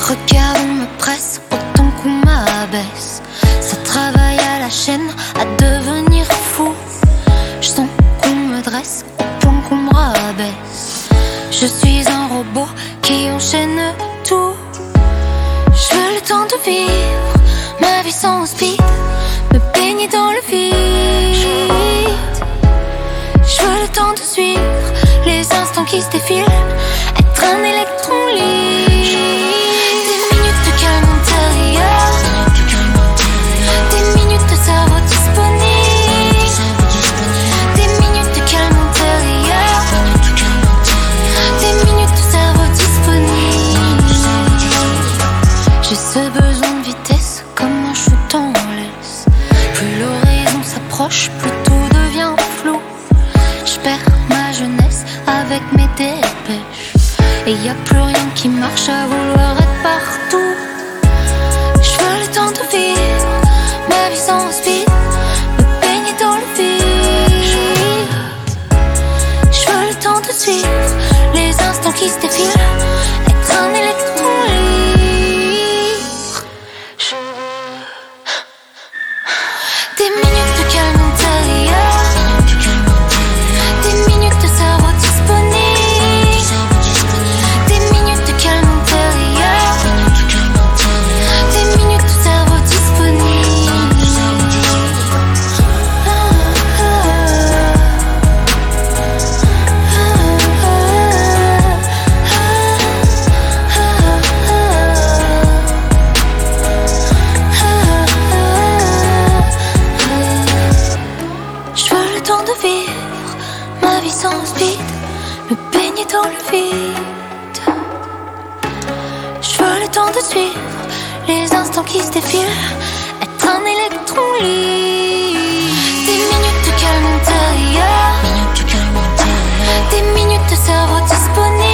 Regarde, on me presse autant qu'on m'abaisse. Ça travaille à la chaîne à devenir fou. Je sens qu'on me dresse au point qu'on me rabaisse. Je suis un robot qui enchaîne tout. Je veux le temps de vivre ma vie sans speed, me baigner dans le vide. Je veux le temps de suivre les instants qui se défilent, être un électron libre. Des minutes de calme intérieur, des minutes de cerveau disponible, des minutes de calme intérieur, des minutes de cerveau disponible. J'ai ce besoin de vitesse comme un shoot en laisse. Plus l'horizon s'approche, plus tout devient flou. Je perds ma jeunesse avec mes dépêches, et y a plus rien qui marche à vouloir être partout. Je veux le temps de vivre ma vie sans speed, me baigner dans le vide. Je veux le temps de suivre les instants qui se défilent, être un électron libre. Je veux des minutes de calme intérieur, des minutes de cerveau disponible, des minutes de calme intérieur, des minutes de cerveau disponible. Je veux le temps de vivre ma vie sans speed, me baigner dans le vide. Je veux le temps de suivre les instants qui se défilent, être un électron libre. Des minutes de calme intérieur, des minutes de cerveau disponible,